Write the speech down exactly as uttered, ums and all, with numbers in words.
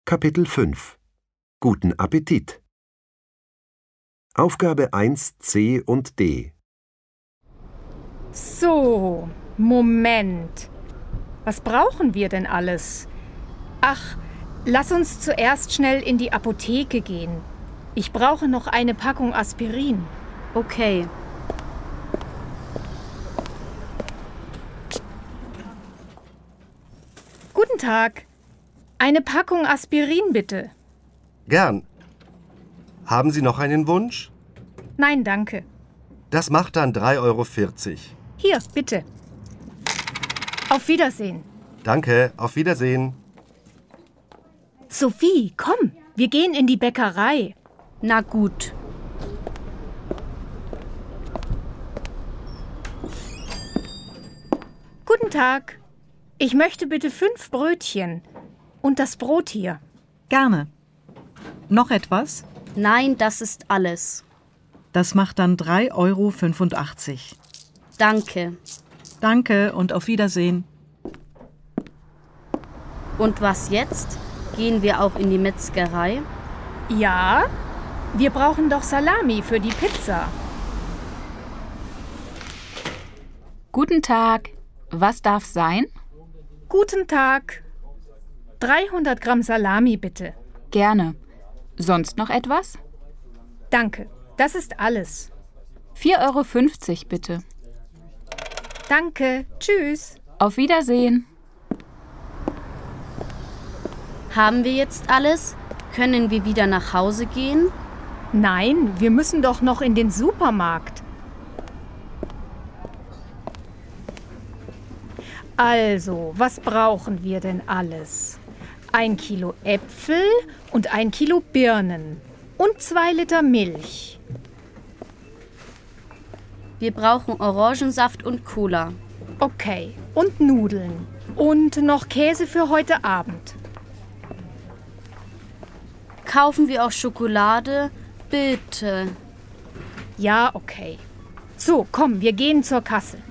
Kapitel fünf. Guten Appetit. Aufgabe eins C und D. So, Moment. Was brauchen wir denn alles? Ach, lass uns zuerst schnell in die Apotheke gehen. Ich brauche noch eine Packung Aspirin. Okay. Guten Tag. Eine Packung Aspirin, bitte. Gern. Haben Sie noch einen Wunsch? Nein, danke. Das macht dann drei Euro vierzig. Hier, bitte. Auf Wiedersehen. Danke, auf Wiedersehen. Sophie, komm, wir gehen in die Bäckerei. Na gut. Guten Tag. Ich möchte bitte fünf Brötchen. Und das Brot hier. Gerne. Noch etwas? Nein, das ist alles. Das macht dann drei Euro fünfundachtzig. Danke. Danke und auf Wiedersehen. Und was jetzt? Gehen wir auch in die Metzgerei? Ja, wir brauchen doch Salami für die Pizza. Guten Tag. Was darf sein? Guten Tag. dreihundert Gramm Salami, bitte. Gerne. Sonst noch etwas? Danke, das ist alles. vier Euro fünfzig bitte. Danke, tschüss. Auf Wiedersehen. Haben wir jetzt alles? Können wir wieder nach Hause gehen? Nein, wir müssen doch noch in den Supermarkt. Also, was brauchen wir denn alles? Ein Kilo Äpfel und ein Kilo Birnen und zwei Liter Milch. Wir brauchen Orangensaft und Cola. Okay, und Nudeln. Und noch Käse für heute Abend. Kaufen wir auch Schokolade? Bitte. Ja, okay. So, komm, wir gehen zur Kasse.